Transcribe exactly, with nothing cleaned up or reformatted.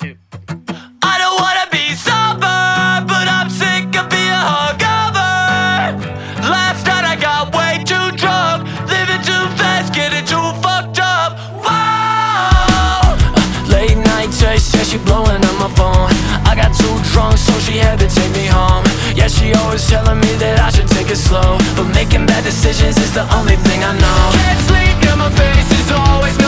two. I don't wanna be sober, but I'm sick of being hungover. Last night I got way too drunk, living too fast, getting too fucked up. Whoa! Late night text, yeah, she blowing up my phone. I got too drunk, so she had to take me home. Yeah, she always telling me that I should take it slow, but making bad decisions is the only thing I know. Can't sleep, yeah, my face is always